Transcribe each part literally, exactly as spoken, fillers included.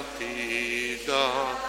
ti do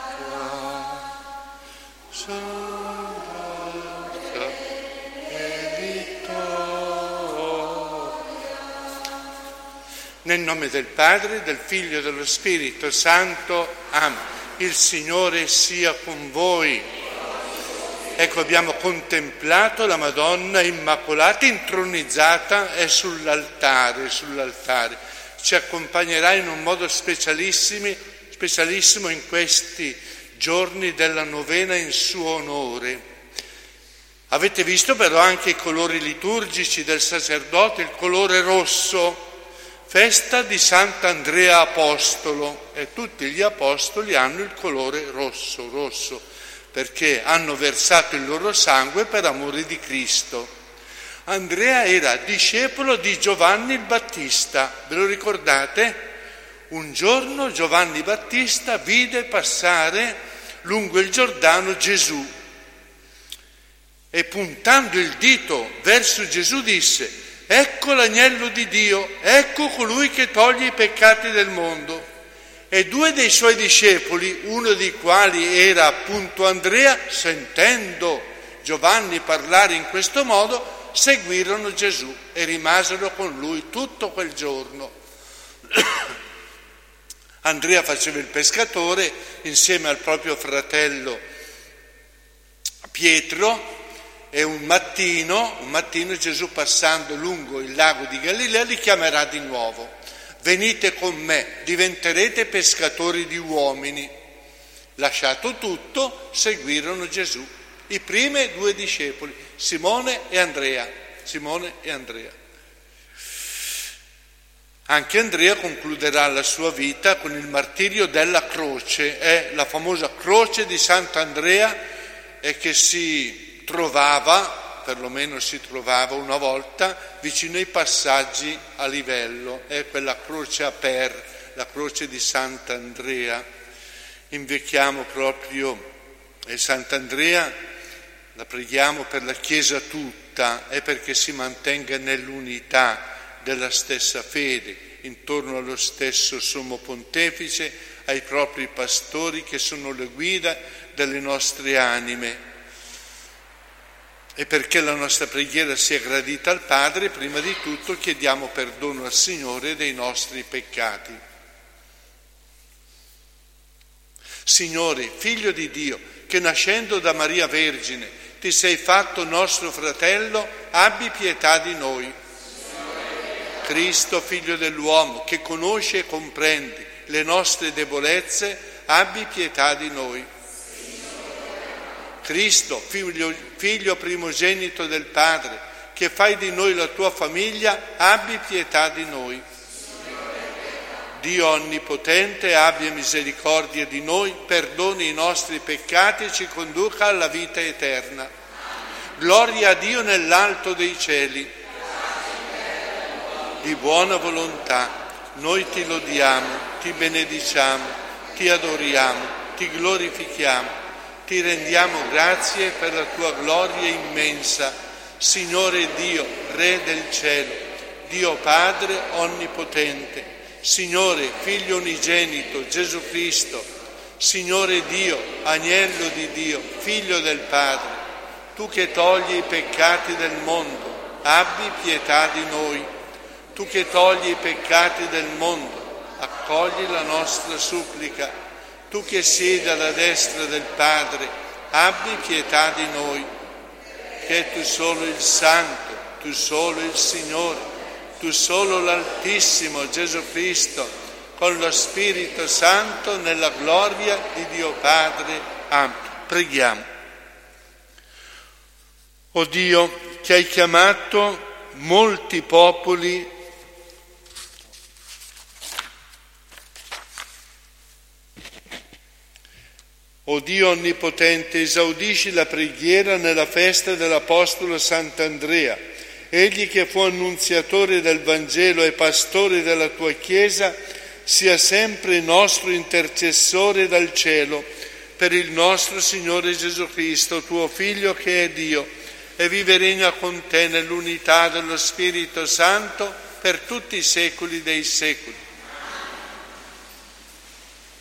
nel nome del Padre, del Figlio e dello Spirito Santo. Amen. Il Signore sia con voi. Ecco, abbiamo contemplato la Madonna Immacolata intronizzata e sull'altare, sull'altare. Ci accompagnerà in un modo specialissimo, specialissimo in questi giorni della novena in suo onore. Avete visto però anche i colori liturgici del sacerdote, il colore rosso, festa di Sant'Andrea Apostolo, e tutti gli apostoli hanno il colore rosso, rosso, perché hanno versato il loro sangue per amore di Cristo. Andrea era discepolo di Giovanni il Battista, ve lo ricordate? Un giorno Giovanni Battista vide passare lungo il Giordano Gesù e puntando il dito verso Gesù disse: ecco l'agnello di Dio, ecco colui che toglie i peccati del mondo. E due dei suoi discepoli, uno dei quali era appunto Andrea, sentendo Giovanni parlare in questo modo, seguirono Gesù e rimasero con lui tutto quel giorno. Andrea faceva il pescatore insieme al proprio fratello Pietro. E un mattino, un mattino Gesù, passando lungo il lago di Galilea, li chiamerà di nuovo: venite con me, diventerete pescatori di uomini. Lasciato tutto, seguirono Gesù i primi due discepoli, Simone e Andrea. Simone e Andrea. Anche Andrea concluderà la sua vita con il martirio della croce, è la famosa croce di Sant'Andrea, e che si trovava, perlomeno si trovava una volta, vicino ai passaggi a livello, è quella croce a per, la croce di Sant'Andrea. Invochiamo proprio e Sant'Andrea, la preghiamo per la Chiesa tutta e perché si mantenga nell'unità della stessa fede, intorno allo stesso Sommo Pontefice, ai propri pastori che sono le guida delle nostre anime. E perché la nostra preghiera sia gradita al Padre, prima di tutto chiediamo perdono al Signore dei nostri peccati. Signore, Figlio di Dio, che nascendo da Maria Vergine ti sei fatto nostro fratello, abbi pietà di noi. Cristo, Figlio dell'uomo, che conosci e comprendi le nostre debolezze, abbi pietà di noi. Cristo, figlio, figlio primogenito del Padre, che fai di noi la tua famiglia, abbi pietà di noi. Dio onnipotente, abbia misericordia di noi, perdoni i nostri peccati e ci conduca alla vita eterna. Gloria a Dio nell'alto dei cieli. Di buona volontà, noi ti lodiamo, ti benediciamo, ti adoriamo, ti glorifichiamo. Ti rendiamo grazie per la tua gloria immensa, Signore Dio, Re del cielo, Dio Padre onnipotente, Signore Figlio unigenito, Gesù Cristo, Signore Dio, Agnello di Dio, Figlio del Padre, tu che togli i peccati del mondo, abbi pietà di noi. Tu che togli i peccati del mondo, accogli la nostra supplica. Tu che siedi alla destra del Padre, abbi pietà di noi, che tu solo il Santo, tu solo il Signore, tu solo l'Altissimo Gesù Cristo, con lo Spirito Santo, nella gloria di Dio Padre. Amen. Preghiamo. O Dio, che hai chiamato molti popoli O Dio onnipotente, esaudisci la preghiera nella festa dell'Apostolo Sant'Andrea, egli che fu annunziatore del Vangelo e pastore della tua Chiesa, sia sempre nostro intercessore dal cielo, per il nostro Signore Gesù Cristo, tuo Figlio che è Dio, e vive e regna con te nell'unità dello Spirito Santo per tutti i secoli dei secoli.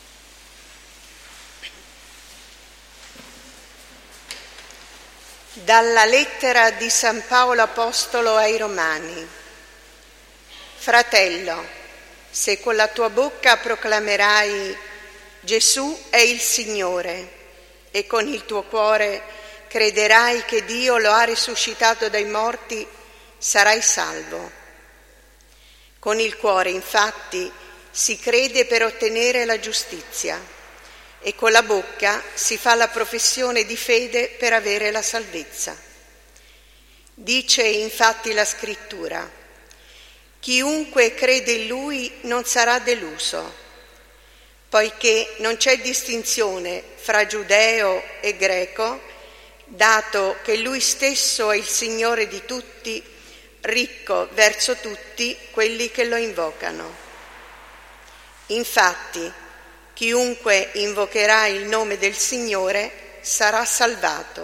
Dalla lettera di San Paolo Apostolo ai Romani. Fratello, se con la tua bocca proclamerai Gesù è il Signore e con il tuo cuore crederai che Dio lo ha risuscitato dai morti, sarai salvo. Con il cuore, infatti, si crede per ottenere la giustizia e con la bocca si fa la professione di fede per avere la salvezza. Dice infatti la Scrittura: chiunque crede in Lui non sarà deluso, poiché non c'è distinzione fra giudeo e greco, dato che Lui stesso è il Signore di tutti, ricco verso tutti quelli che lo invocano. Infatti, chiunque invocherà il nome del Signore sarà salvato.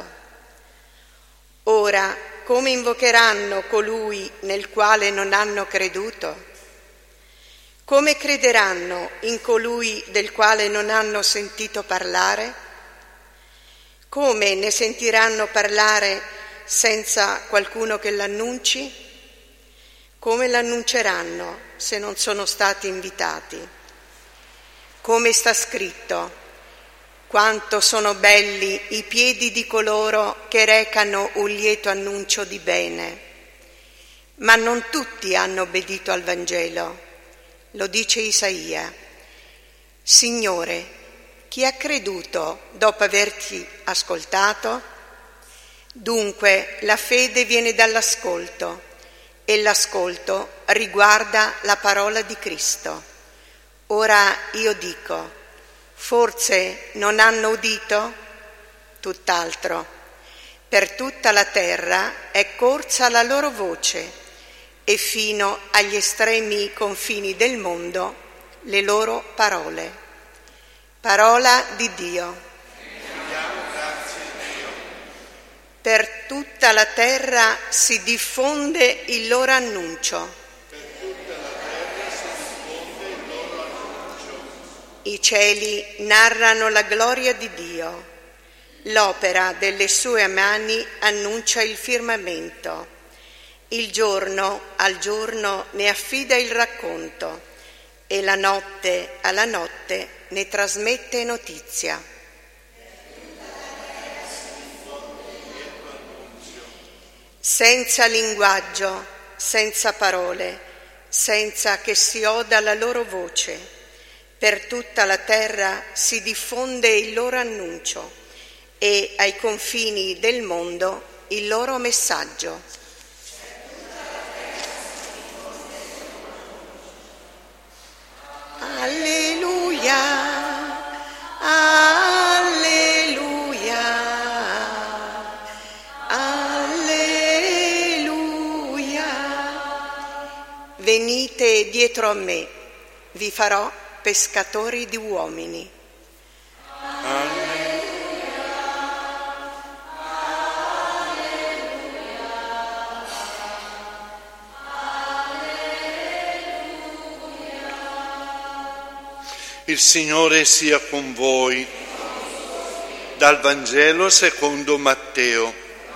Ora, come invocheranno colui nel quale non hanno creduto? Come crederanno in colui del quale non hanno sentito parlare? Come ne sentiranno parlare senza qualcuno che l'annunci? Come l'annunceranno se non sono stati invitati? Come sta scritto: quanto sono belli i piedi di coloro che recano un lieto annuncio di bene. Ma non tutti hanno obbedito al Vangelo. Lo dice Isaia: Signore, chi ha creduto dopo averti ascoltato? Dunque la fede viene dall'ascolto e l'ascolto riguarda la parola di Cristo. Ora io dico, forse non hanno udito? Tutt'altro, per tutta la terra è corsa la loro voce e fino agli estremi confini del mondo le loro parole. Parola di Dio. Per tutta la terra si diffonde il loro annuncio. I cieli narrano la gloria di Dio, l'opera delle sue mani annuncia il firmamento. Il giorno al giorno ne affida il racconto e la notte alla notte ne trasmette notizia. Senza linguaggio, senza parole, senza che si oda la loro voce. Per tutta la terra si diffonde il loro annuncio e ai confini del mondo il loro messaggio. Alleluia, alleluia, alleluia. Venite dietro a me, vi farò pescatori di uomini. Alleluia. Il Signore sia con voi. Dal Vangelo secondo Matteo.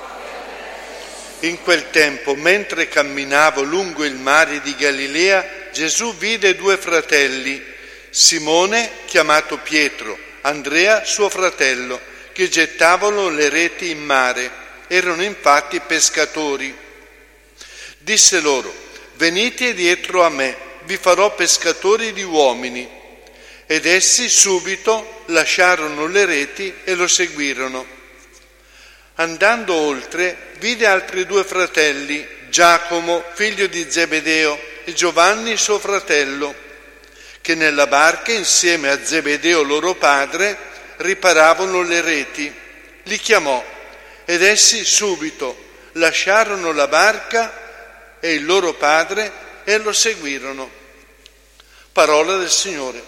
In quel tempo, mentre camminava lungo il mare di Galilea, Gesù vide due fratelli, Simone, chiamato Pietro, Andrea, suo fratello, che gettavano le reti in mare. Erano infatti pescatori. Disse loro: venite dietro a me, vi farò pescatori di uomini. Ed essi subito lasciarono le reti e lo seguirono. Andando oltre, vide altri due fratelli, Giacomo, figlio di Zebedeo, e Giovanni, suo fratello, che nella barca insieme a Zebedeo loro padre riparavano le reti. Li chiamò ed essi subito lasciarono la barca e il loro padre e lo seguirono. Parola del Signore.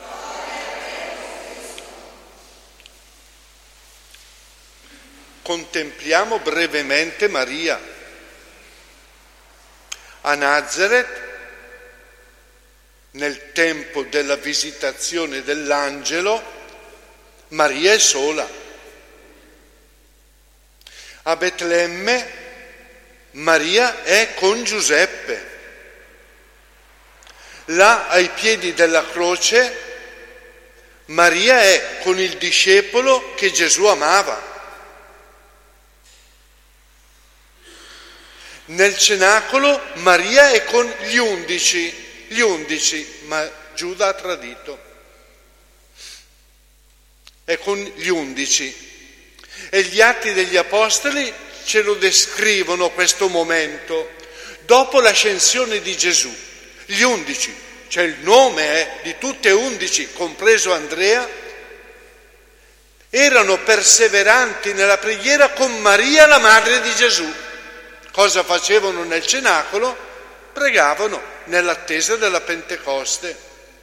Contempliamo brevemente Maria. A Nazaret, nel tempo della visitazione dell'angelo, Maria è sola. A Betlemme Maria è con Giuseppe. Là ai piedi della croce Maria è con il discepolo che Gesù amava. Nel cenacolo Maria è con gli undici, gli undici, ma Giuda ha tradito. È con gli undici. E gli Atti degli Apostoli ce lo descrivono questo momento. Dopo l'ascensione di Gesù, gli undici, cioè il nome è di tutte e undici, compreso Andrea, erano perseveranti nella preghiera con Maria, la madre di Gesù. Cosa facevano nel cenacolo? Pregavano nell'attesa della Pentecoste.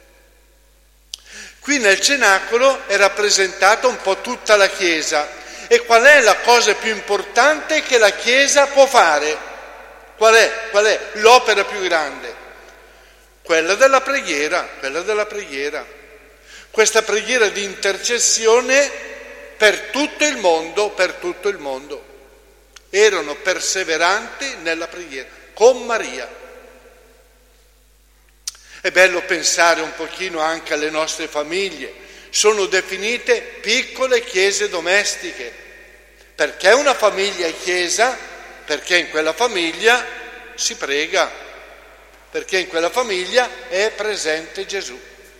Qui nel cenacolo è rappresentata un po' tutta la Chiesa. E qual è la cosa più importante che la Chiesa può fare? Qual è? Qual è l'opera più grande? Quella della preghiera, quella della preghiera. Questa preghiera di intercessione per tutto il mondo, per tutto il mondo. Erano perseveranti nella preghiera, con Maria. È bello pensare un pochino anche alle nostre famiglie. Sono definite piccole chiese domestiche. Perché una famiglia è chiesa? Perché in quella famiglia si prega, perché in quella famiglia è presente Gesù.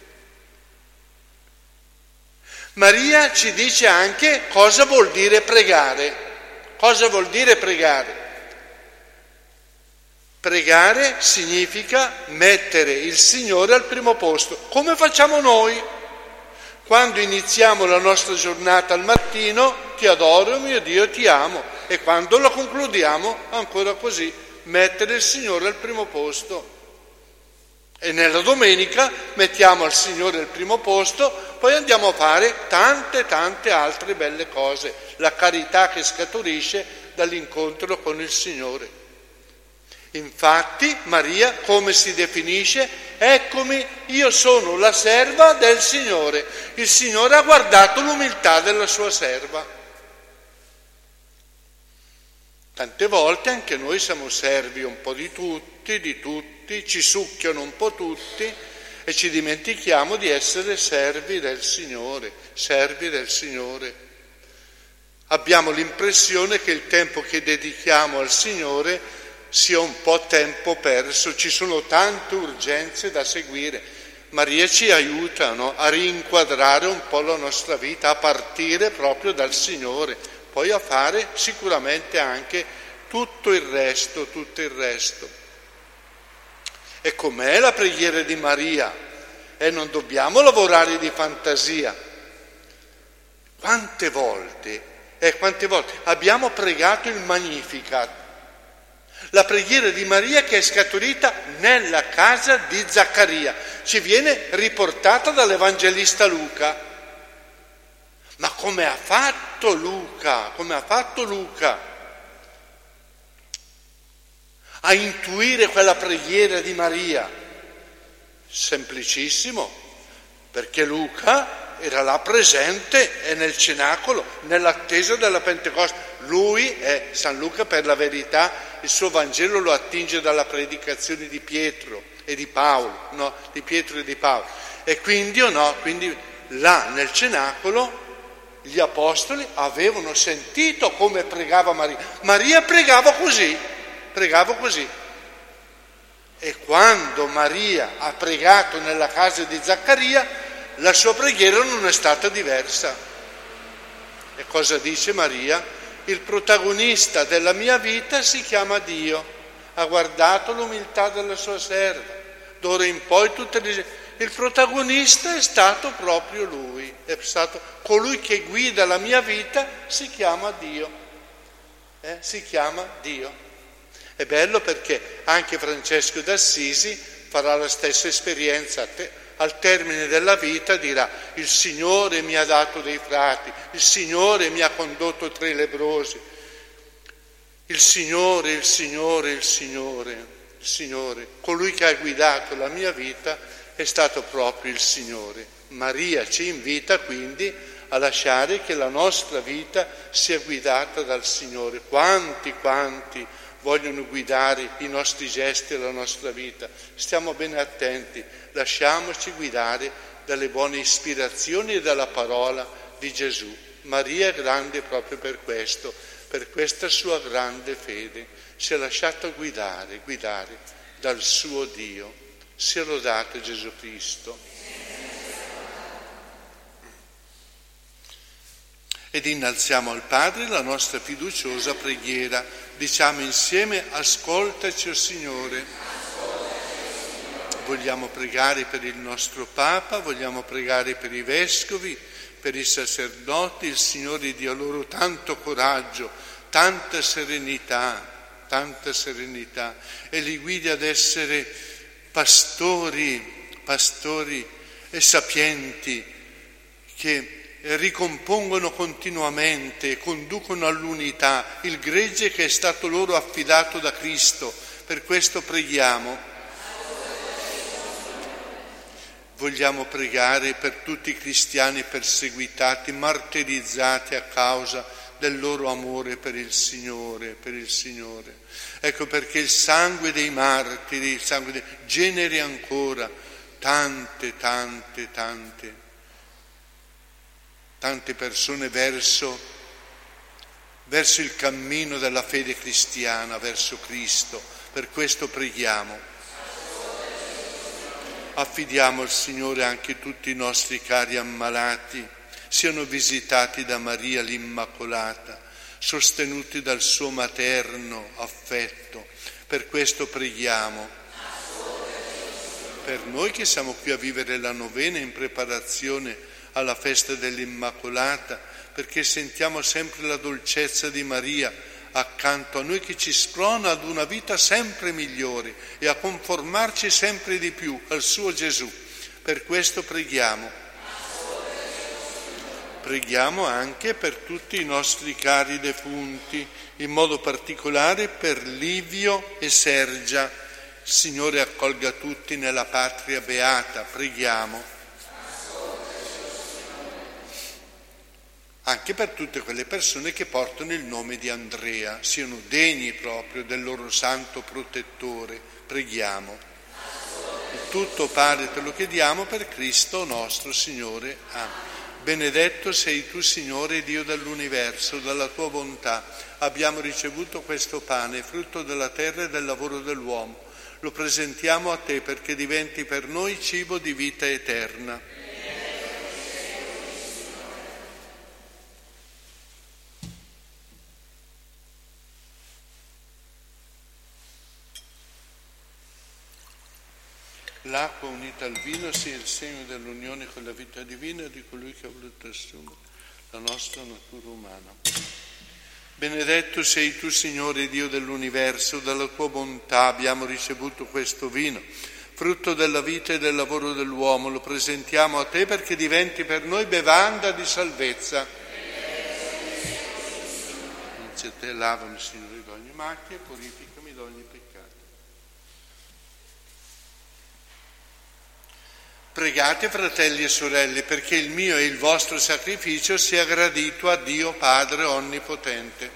Maria ci dice anche cosa vuol dire pregare. Cosa vuol dire pregare? Pregare significa mettere il Signore al primo posto, come facciamo noi. Quando iniziamo la nostra giornata al mattino, ti adoro mio Dio, ti amo, e quando la concludiamo ancora così, mettere il Signore al primo posto. E nella domenica mettiamo al Signore al primo posto, poi andiamo a fare tante tante altre belle cose, la carità che scaturisce dall'incontro con il Signore. Infatti Maria come si definisce? Eccomi, io sono la serva del Signore. Il Signore ha guardato l'umiltà della sua serva. Tante volte anche noi siamo servi un po' di tutti, di tutti, ci succhiano un po' tutti e ci dimentichiamo di essere servi del Signore, servi del Signore. Abbiamo l'impressione che il tempo che dedichiamo al Signore sia un po' tempo perso, ci sono tante urgenze da seguire. Maria ci aiuta, no? A rinquadrare un po' la nostra vita, a partire proprio dal Signore, poi a fare sicuramente anche tutto il resto, tutto il resto. E com'è la preghiera di Maria? E non dobbiamo lavorare di fantasia. Quante volte, eh, quante volte abbiamo pregato il Magnificat, la preghiera di Maria che è scaturita nella casa di Zaccaria, ci viene riportata dall'Evangelista Luca. Ma come ha fatto Luca? Come ha fatto Luca a intuire quella preghiera di Maria? Semplicissimo, perché Luca era là presente e nel cenacolo, nell'attesa della Pentecoste. Lui è San Luca, per la verità, il suo Vangelo lo attinge dalla predicazione di Pietro e di Paolo, no? Di Pietro e di Paolo. E quindi, o no, quindi là nel cenacolo gli apostoli avevano sentito come pregava Maria. Maria pregava così, pregava così. E quando Maria ha pregato nella casa di Zaccaria, la sua preghiera non è stata diversa. E cosa dice Maria? Il protagonista della mia vita si chiama Dio. Ha guardato l'umiltà della sua serva. D'ora in poi tutte le... Il protagonista è stato proprio Lui. È stato colui che guida la mia vita, si chiama Dio. Eh? Si chiama Dio. È bello perché anche Francesco d'Assisi farà la stessa esperienza. Al termine della vita dirà: il Signore mi ha dato dei frati, il Signore mi ha condotto tra i lebbrosi, il Signore, il Signore, il Signore, il Signore, colui che ha guidato la mia vita è stato proprio il Signore. Maria ci invita quindi a lasciare che la nostra vita sia guidata dal Signore. Quanti, quanti vogliono guidare i nostri gesti e la nostra vita. Stiamo bene attenti, lasciamoci guidare dalle buone ispirazioni e dalla parola di Gesù. Maria è grande proprio per questo, per questa sua grande fede. Si è lasciata guidare, guidare dal suo Dio. Sia lodato Gesù Cristo. Ed innalziamo al Padre la nostra fiduciosa preghiera. Diciamo insieme: ascoltaci, o Signore. Vogliamo pregare per il nostro Papa, vogliamo pregare per i vescovi, per i sacerdoti. Il Signore dia loro tanto coraggio, tanta serenità, tanta serenità, e li guidi ad essere pastori, pastori e sapienti che ricompongono continuamente e conducono all'unità il gregge che è stato loro affidato da Cristo. Per questo preghiamo. Vogliamo pregare per tutti i cristiani perseguitati, martirizzati a causa del loro amore per il Signore, per il Signore. Ecco perché il sangue dei martiri, il sangue dei... generi ancora tante, tante, tante tante persone verso, verso il cammino della fede cristiana, verso Cristo. Per questo preghiamo. Affidiamo al Signore anche tutti i nostri cari ammalati, siano visitati da Maria l'Immacolata, sostenuti dal suo materno affetto. Per questo preghiamo. Per noi che siamo qui a vivere la novena in preparazione alla festa dell'Immacolata, perché sentiamo sempre la dolcezza di Maria accanto a noi che ci sprona ad una vita sempre migliore e a conformarci sempre di più al suo Gesù. Per questo preghiamo. Preghiamo anche per tutti i nostri cari defunti, in modo particolare per Livio e Sergia. Il Signore accolga tutti nella patria beata. Preghiamo. Anche per tutte quelle persone che portano il nome di Andrea, siano degni proprio del loro santo protettore. Preghiamo. Il tutto, Padre, te lo chiediamo per Cristo nostro Signore. Amen. Benedetto sei tu, Signore, Dio dell'universo, dalla tua bontà abbiamo ricevuto questo pane, frutto della terra e del lavoro dell'uomo. Lo presentiamo a te perché diventi per noi cibo di vita eterna. L'acqua unita al vino sia il segno dell'unione con la vita divina di colui che ha voluto assumere la nostra natura umana. Benedetto sei tu, Signore, Dio dell'universo, dalla tua bontà abbiamo ricevuto questo vino, frutto della vita e del lavoro dell'uomo. Lo presentiamo a te perché diventi per noi bevanda di salvezza. Inizio a te, lavami, Signore, da ogni macchia e purificami da ogni peccato. Pregate, fratelli e sorelle, perché il mio e il vostro sacrificio sia gradito a Dio Padre Onnipotente.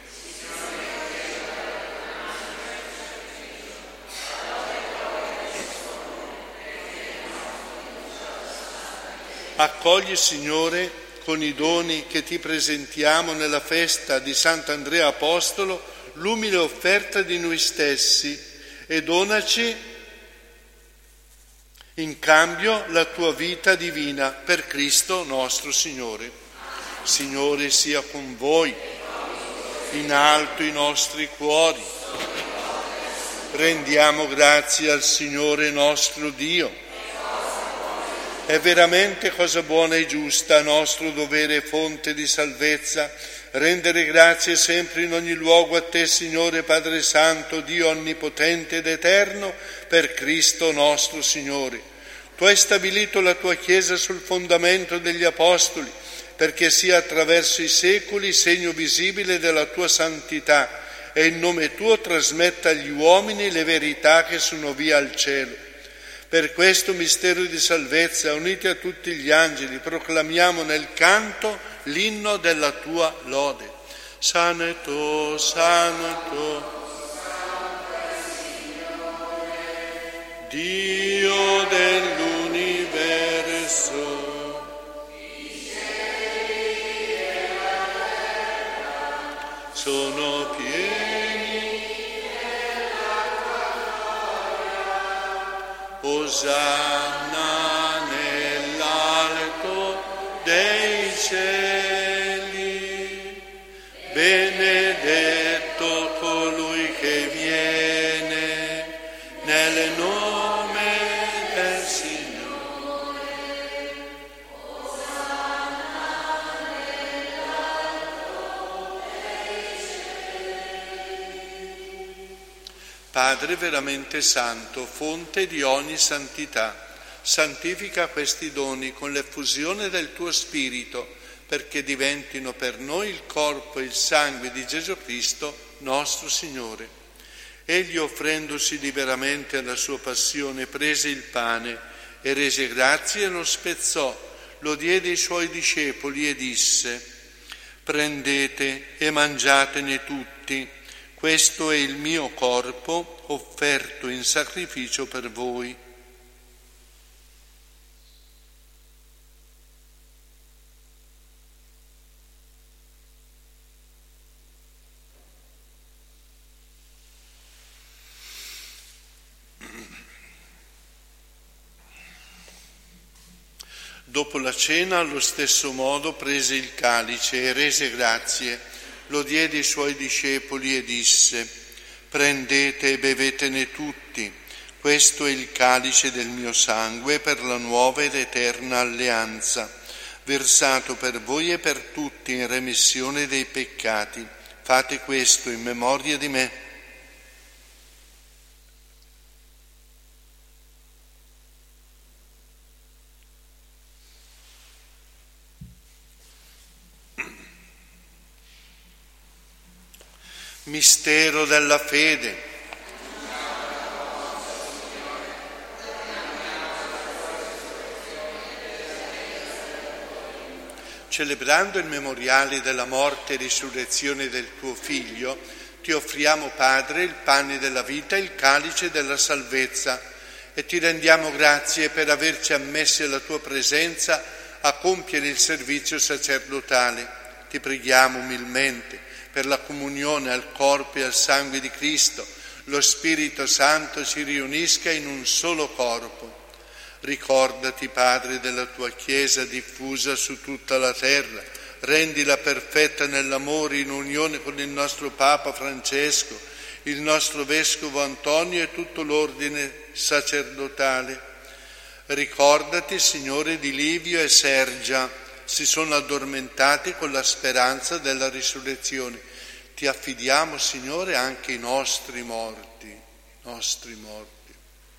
Accogli, Signore, con i doni che ti presentiamo nella festa di Sant'Andrea Apostolo, l'umile offerta di noi stessi e donaci in cambio la tua vita divina per Cristo nostro Signore. Signore sia con voi, in alto i nostri cuori. Rendiamo grazie al Signore nostro Dio. È veramente cosa buona e giusta, nostro dovere e fonte di salvezza, rendere grazie sempre in ogni luogo a te, Signore Padre Santo, Dio onnipotente ed eterno, per Cristo nostro Signore. Tu hai stabilito la tua Chiesa sul fondamento degli Apostoli, perché sia attraverso i secoli segno visibile della tua santità e in nome tuo trasmetta agli uomini le verità che sono via al cielo. Per questo mistero di salvezza, uniti a tutti gli angeli, proclamiamo nel canto l'inno della tua lode. Santo, santo, Dio dell'universo, sono pieni della tua gloria. Osanna nell'alto dei cieli, benedetto colui che viene nel nome del Signore. Padre veramente santo, fonte di ogni santità, santifica questi doni con l'effusione del tuo Spirito, perché diventino per noi il corpo e il sangue di Gesù Cristo, nostro Signore. Egli, offrendosi liberamente alla sua passione, prese il pane e rese grazie e lo spezzò, lo diede ai suoi discepoli e disse: prendete e mangiatene tutti. Questo è il mio corpo offerto in sacrificio per voi. Dopo la cena, allo stesso modo, prese il calice e rese grazie. Lo diede ai suoi discepoli e disse: prendete e bevetene tutti, questo è il calice del mio sangue per la nuova ed eterna alleanza, versato per voi e per tutti in remissione dei peccati. Fate questo in memoria di me. Mistero della fede. Celebrando il memoriale della morte e risurrezione del tuo Figlio, ti offriamo, Padre, il pane della vita e il calice della salvezza, e ti rendiamo grazie per averci ammessi alla tua presenza a compiere il servizio sacerdotale. Ti preghiamo umilmente per la comunione al corpo e al sangue di Cristo, lo Spirito Santo ci riunisca in un solo corpo. Ricordati, Padre, della tua Chiesa diffusa su tutta la terra, rendila perfetta nell'amore in unione con il nostro Papa Francesco, il nostro Vescovo Antonio e tutto l'ordine sacerdotale. Ricordati, Signore, di Livio e Sergia, si sono addormentati con la speranza della risurrezione. Ti affidiamo, Signore, anche i nostri morti, nostri morti.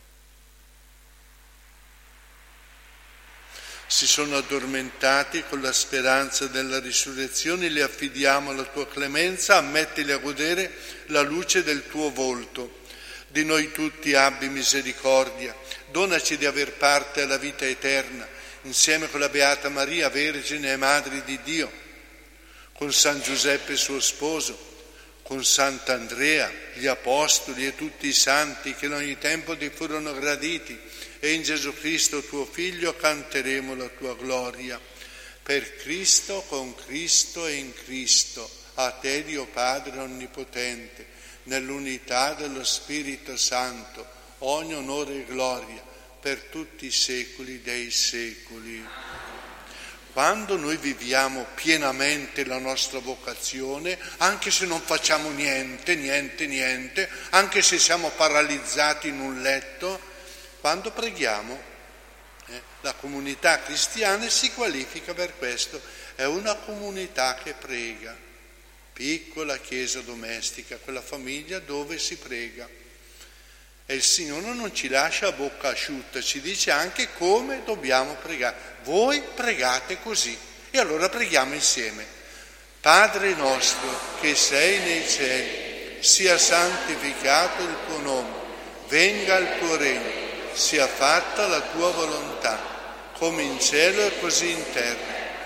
Si sono addormentati con la speranza della risurrezione, li affidiamo alla tua clemenza, ammettili a godere la luce del tuo volto. Di noi tutti abbi misericordia, donaci di aver parte alla vita eterna, insieme con la Beata Maria, Vergine e Madre di Dio, con San Giuseppe suo sposo, con Sant'Andrea, gli Apostoli e tutti i santi che in ogni tempo ti furono graditi, e in Gesù Cristo tuo Figlio canteremo la tua gloria. Per Cristo, con Cristo e in Cristo, a te Dio Padre Onnipotente, nell'unità dello Spirito Santo, ogni onore e gloria, per tutti i secoli dei secoli. Quando noi viviamo pienamente la nostra vocazione, anche se non facciamo niente, niente, niente, anche se siamo paralizzati in un letto, quando preghiamo, eh, la comunità cristiana si qualifica per questo, è una comunità che prega, piccola chiesa domestica, quella famiglia dove si prega. E il Signore non ci lascia a bocca asciutta, ci dice anche come dobbiamo pregare. Voi pregate così, e allora preghiamo insieme. Padre nostro che sei nei cieli, sia santificato il tuo nome, venga il tuo regno, sia fatta la tua volontà, come in cielo e così in terra.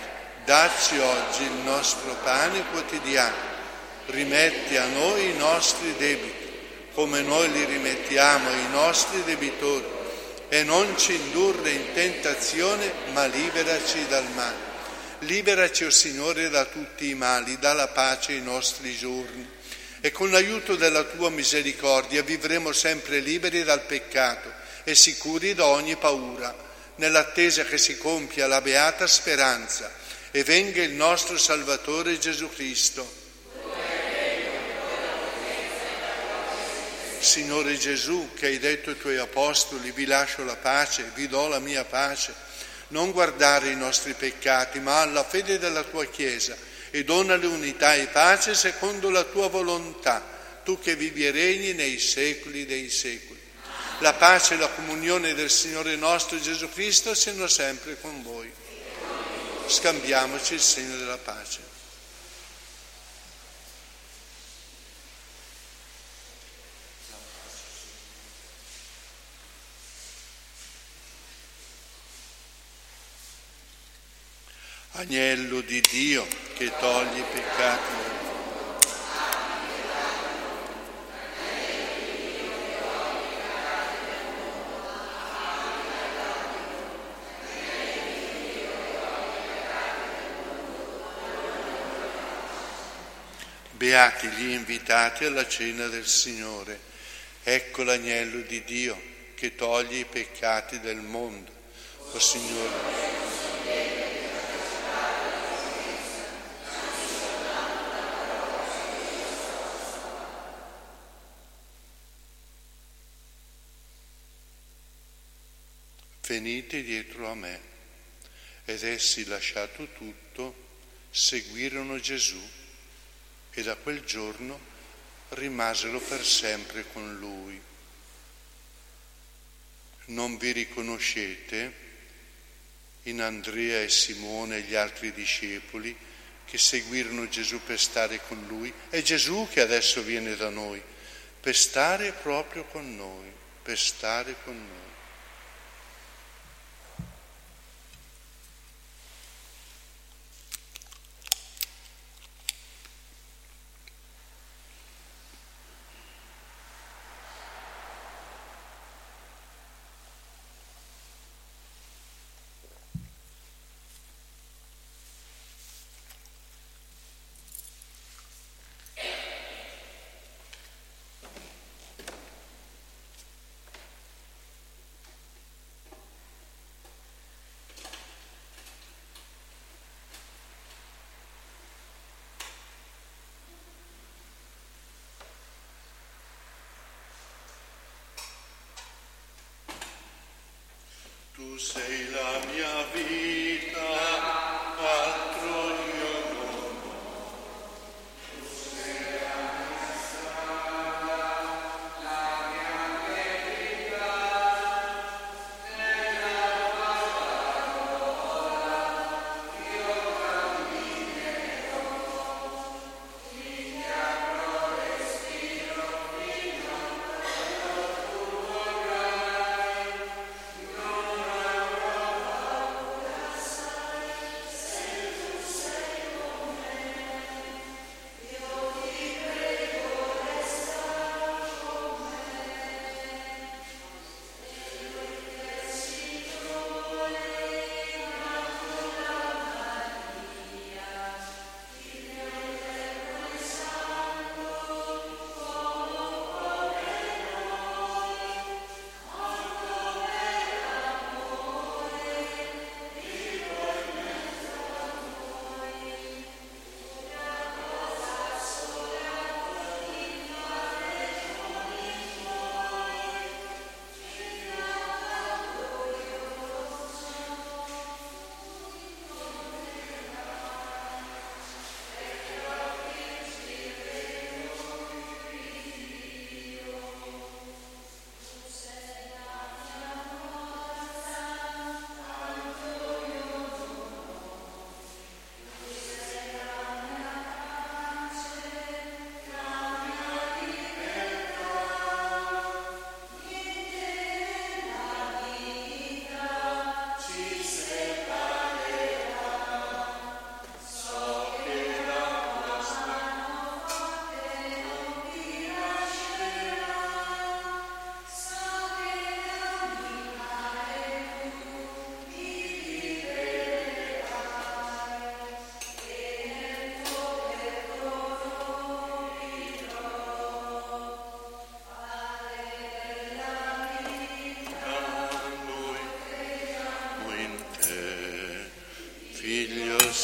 Dacci oggi il nostro pane quotidiano, rimetti a noi i nostri debiti, come noi li rimettiamo ai nostri debitori, e non ci indurre in tentazione, ma liberaci dal male. Liberaci, o Signore, da tutti i mali, dà la pace ai nostri giorni, e con l'aiuto della Tua misericordia vivremo sempre liberi dal peccato e sicuri da ogni paura, nell'attesa che si compia la beata speranza e venga il nostro Salvatore Gesù Cristo. Signore Gesù, che hai detto ai Tuoi apostoli: vi lascio la pace, vi do la mia pace, non guardare i nostri peccati, ma alla fede della Tua Chiesa, e donale unità e pace secondo la Tua volontà, Tu che vivi e regni nei secoli dei secoli. La pace e la comunione del Signore nostro Gesù Cristo siano sempre con voi. Scambiamoci il segno della pace. Agnello di Dio che toglie i peccati. Beati gli invitati alla cena del Signore. Ecco l'agnello di Dio che toglie i peccati del mondo. O Signore, venite dietro a me. Ed essi, lasciato tutto, seguirono Gesù e da quel giorno rimasero per sempre con Lui. Non vi riconoscete in Andrea e Simone e gli altri discepoli che seguirono Gesù per stare con Lui? È Gesù che adesso viene da noi, per stare proprio con noi, per stare con noi.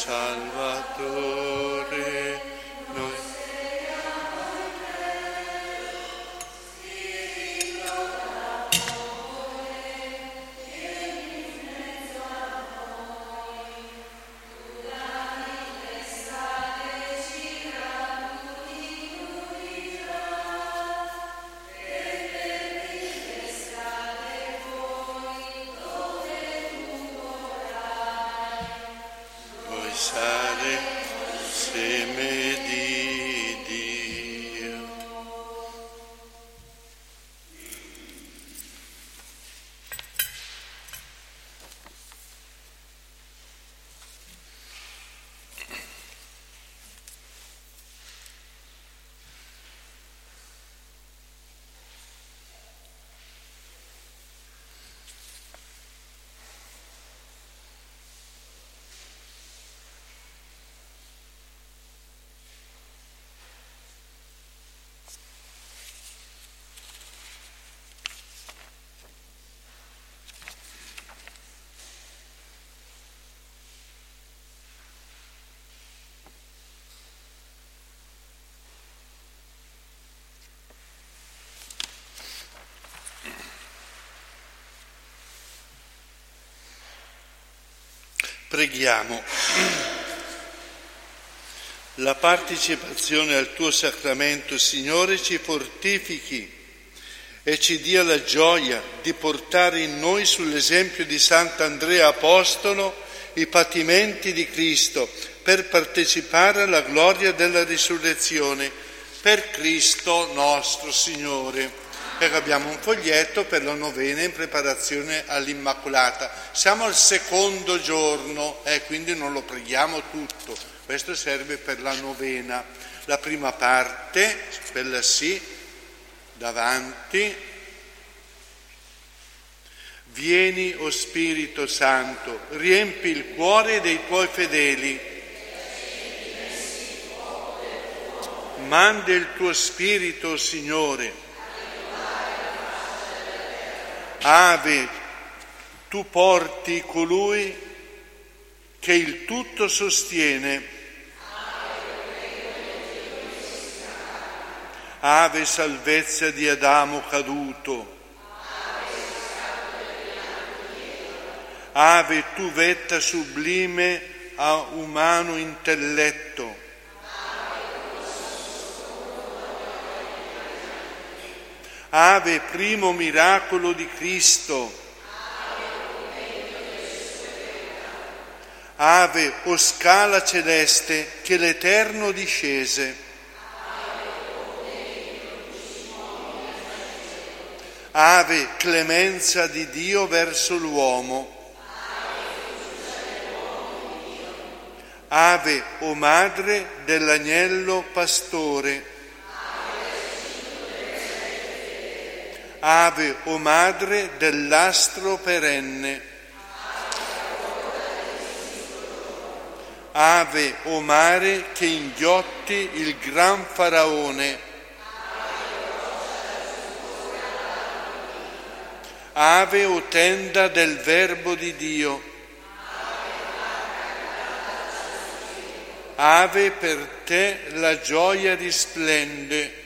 Salvatore, noi sale, seme di Dio. Preghiamo. La partecipazione al tuo sacramento, Signore, ci fortifichi e ci dia la gioia di portare in noi, sull'esempio di Sant'Andrea Apostolo, i patimenti di Cristo per partecipare alla gloria della risurrezione. Per Cristo nostro Signore. Ecco, abbiamo un foglietto per la novena in preparazione all'Immacolata. Siamo al secondo giorno e eh, quindi non lo preghiamo tutto. Questo serve per la novena. La prima parte, quella sì, davanti. Vieni, o Spirito Santo, riempi il cuore dei tuoi fedeli. Manda il tuo Spirito, Signore. Ave, tu porti colui che il tutto sostiene. Ave, salvezza di Adamo caduto. Ave, tu vetta sublime a umano intelletto. Ave, primo miracolo di Cristo. Ave, o scala celeste che l'Eterno discese. Ave, clemenza di Dio verso l'uomo. Ave, o madre dell'agnello pastore. Ave, o madre dell'astro perenne. Ave, o mare che inghiotti il gran faraone. Ave, o tenda del Verbo di Dio. Ave, per te la gioia risplende.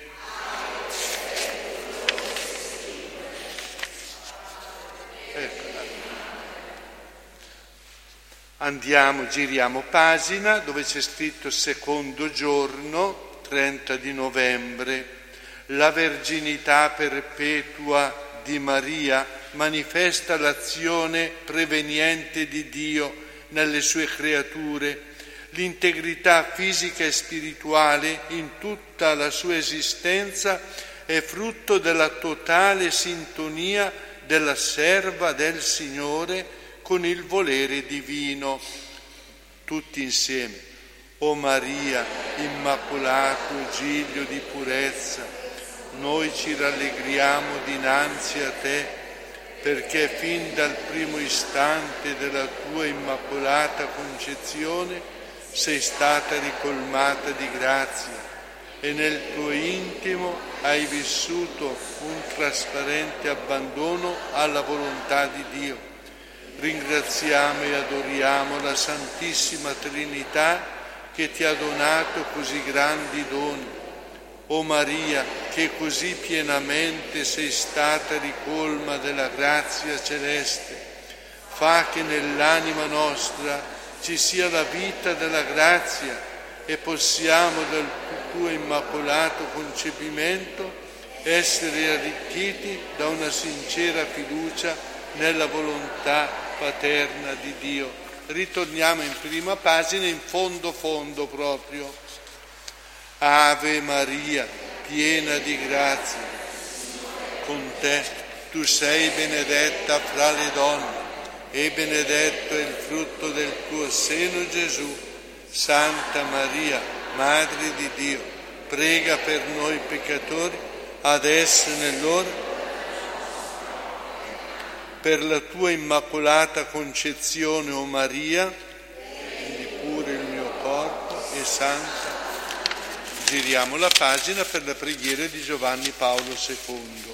Andiamo, giriamo pagina dove c'è scritto secondo giorno, trenta di novembre, la verginità perpetua di Maria manifesta l'azione preveniente di Dio nelle sue creature, l'integrità fisica e spirituale in tutta la sua esistenza è frutto della totale sintonia della serva del Signore con il volere divino. Tutti insieme. O Maria, immacolato giglio di purezza, noi ci rallegriamo dinanzi a te, perché fin dal primo istante della tua immacolata concezione sei stata ricolmata di grazia e nel tuo intimo hai vissuto un trasparente abbandono alla volontà di Dio. ringraziamo e adoriamo la Santissima Trinità che ti ha donato così grandi doni. O Maria, che così pienamente sei stata ricolma della grazia celeste, fa che nell'anima nostra ci sia la vita della grazia e possiamo dal tuo immacolato concepimento essere arricchiti da una sincera fiducia nella volontà paterna di Dio. Ritorniamo in prima pagina, in fondo fondo proprio. Ave Maria, piena di grazia, con te tu sei benedetta fra le donne e benedetto è il frutto del tuo seno Gesù. Santa Maria, Madre di Dio, prega per noi peccatori, adesso e nell'ora, per la tua immacolata concezione, o Maria, di pure il mio corpo e santa. Giriamo la pagina per la preghiera di Giovanni Paolo secondo.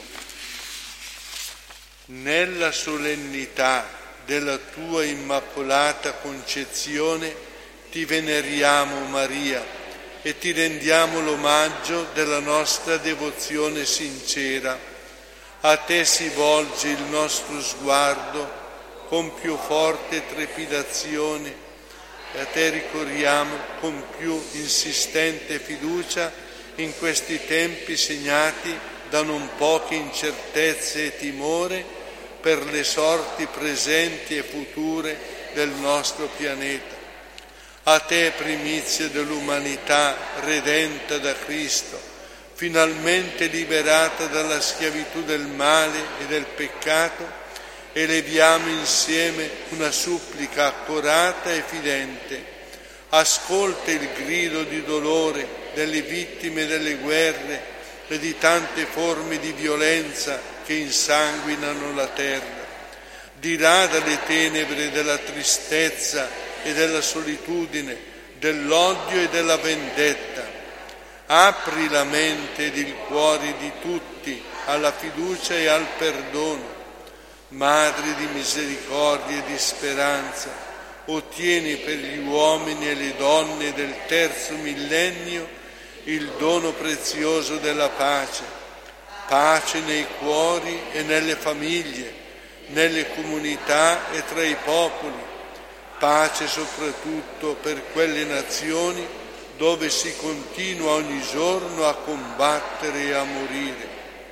Nella solennità della tua immacolata concezione ti veneriamo, Maria, e ti rendiamo l'omaggio della nostra devozione sincera. A te si volge il nostro sguardo con più forte trepidazione e a te ricorriamo con più insistente fiducia in questi tempi segnati da non poche incertezze e timore per le sorti presenti e future del nostro pianeta. A te, primizia dell'umanità redenta da Cristo, finalmente liberata dalla schiavitù del male e del peccato, eleviamo insieme una supplica accorata e fidente. Ascolta il grido di dolore delle vittime delle guerre e di tante forme di violenza che insanguinano la terra. Dirada le tenebre della tristezza e della solitudine, dell'odio e della vendetta. Apri la mente ed il cuore di tutti alla fiducia e al perdono. Madre di misericordia e di speranza, ottieni per gli uomini e le donne del terzo millennio il dono prezioso della pace. Pace nei cuori e nelle famiglie, nelle comunità e tra i popoli. Pace soprattutto per quelle nazioni dove si continua ogni giorno a combattere e a morire.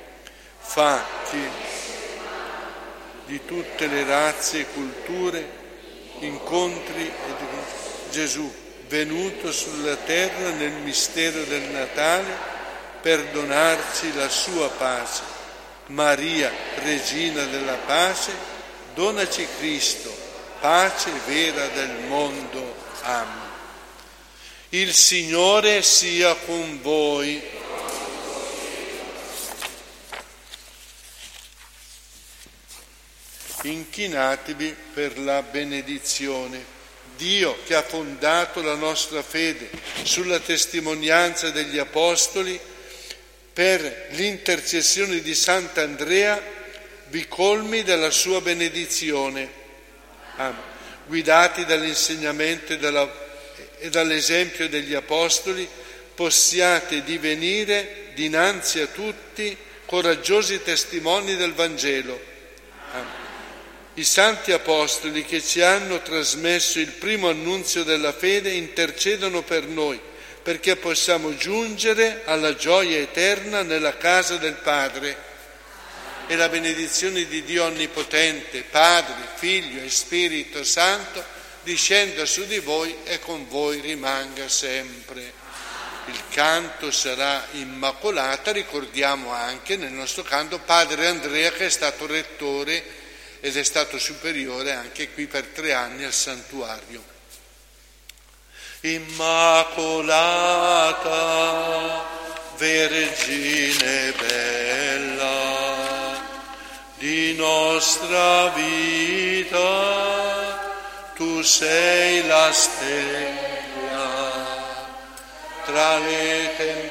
Fatti di tutte le razze e culture, incontri Gesù venuto sulla terra nel mistero del Natale per donarci la sua pace. Maria, Regina della pace, donaci Cristo, pace vera del mondo. Amen. Il Signore sia con voi. Inchinatevi per la benedizione. Dio, che ha fondato la nostra fede sulla testimonianza degli Apostoli, per l'intercessione di Sant'Andrea, vi colmi della sua benedizione. Amen. Guidati dall'insegnamento della, e dall'esempio degli Apostoli, possiate divenire dinanzi a tutti coraggiosi testimoni del Vangelo. Amen. I santi apostoli che ci hanno trasmesso il primo annunzio della fede intercedono per noi, perché possiamo giungere alla gioia eterna nella casa del Padre. E la benedizione di Dio Onnipotente, Padre, Figlio e Spirito Santo, discenda su di voi e con voi rimanga sempre. Il canto sarà Immacolata. Ricordiamo anche nel nostro canto Padre Andrea, che è stato rettore ed è stato superiore anche qui per tre anni al santuario. Immacolata Vergine bella, di nostra vita, tu sei la stella tra le tempeste